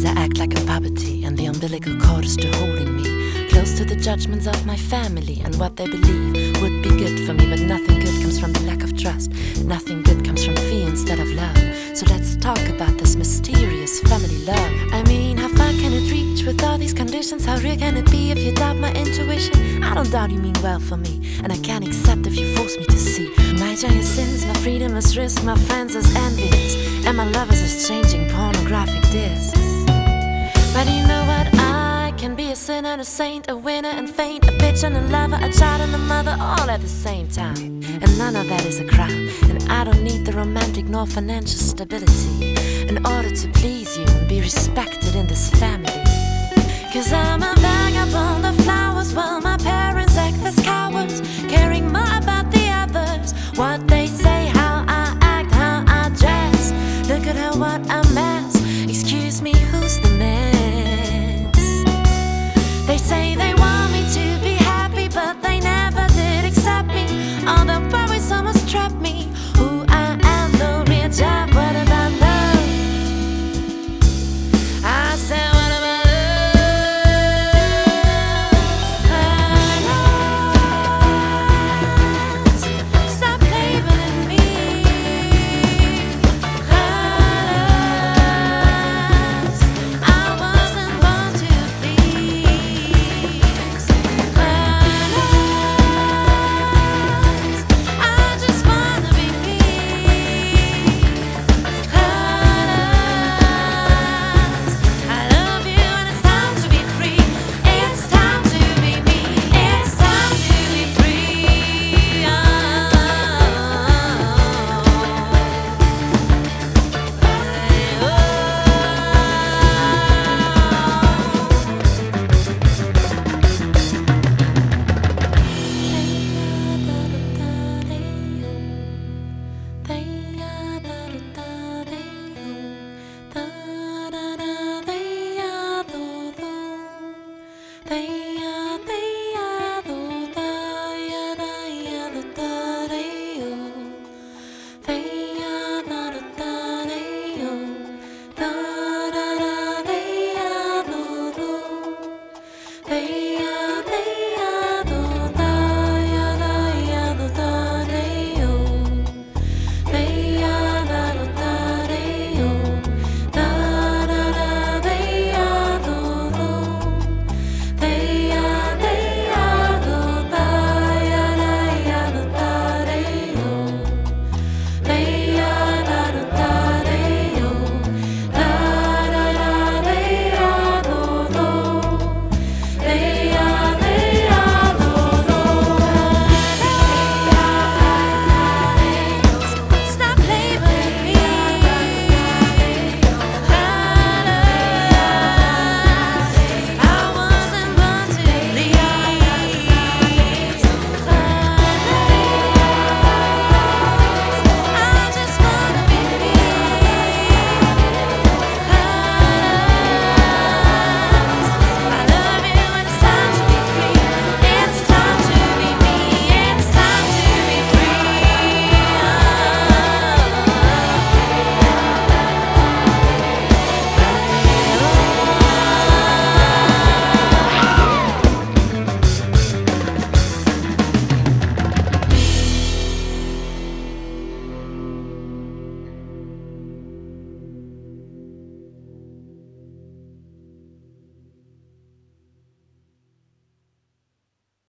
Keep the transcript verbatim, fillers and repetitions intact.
I act like a puppety, and the umbilical cord is still holding me close to the judgments of my family and what they believe would be good for me. But nothing good comes from the lack of trust. Nothing good comes from fear instead of love. So let's talk about this mysterious family love. I mean, how far can it reach with all these conditions? How real can it be if you doubt my intuition? I don't doubt you mean well for me, and I can't accept if you force me to see my giant sins, my freedom is risk, my friends is envious, and my lovers is changing pornographic discs. But you know what? I can be a sinner and a saint, a winner and faint, a bitch and a lover, a child and a mother, all at the same time. And none of that is a crime. And I don't need the romantic nor financial stability in order to please you and be respected in this family. Cause I'm a vagabond of flowers, while my parents act as cowards, caring more about the others, what they